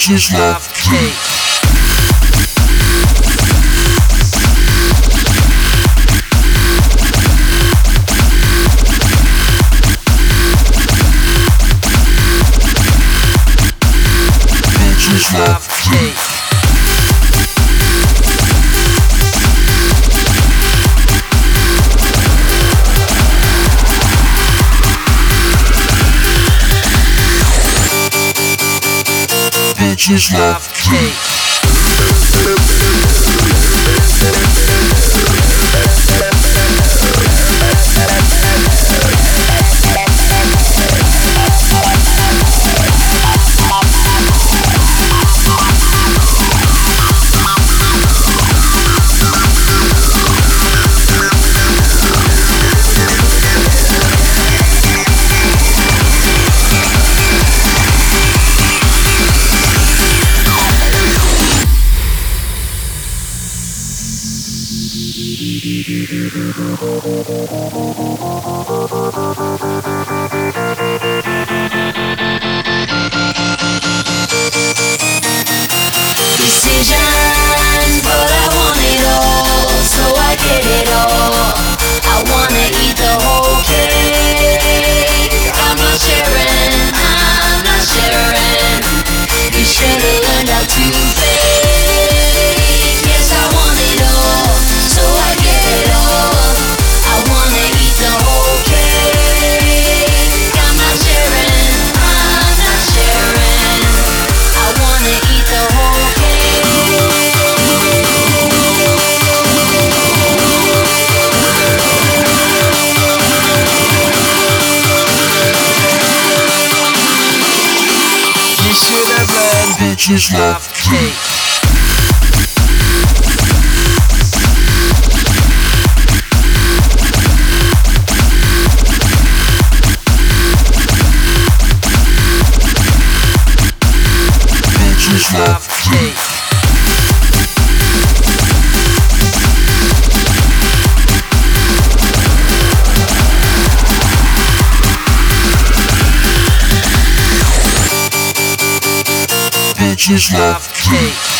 Bitches love cake. Bitches love cake. Bitches love cake. Decisions, but I want it all, so I get it all. I wanna eat the whole cake. I'm not sharing, I'm not sharing. You should've learned how to fake. Yes, I want it all, so I get it all. I wanna eat the whole cake. I'm not sharing, I'm not sharing. I wanna eat the whole cake. You should have learned. Bitches love cake. Bitches love cake. Bitches love cake.